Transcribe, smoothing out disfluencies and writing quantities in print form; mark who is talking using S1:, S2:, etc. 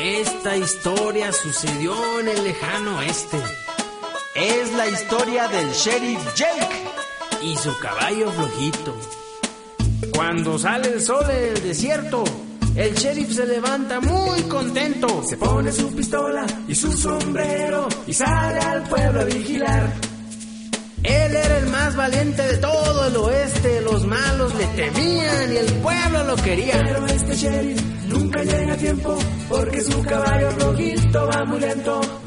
S1: Esta historia sucedió en el lejano oeste.
S2: Es la historia del sheriff Jake
S1: y su caballo flojito. Cuando sale el sol en el desierto, el sheriff se levanta muy contento.
S3: Se pone su pistola y su sombrero y sale al pueblo a vigilar.
S1: Él era el más valiente de todo el oeste. Los malos le temían y el pueblo lo quería.
S3: Pero este sheriff nunca llega a tiempo porque su caballo flojito va muy lento.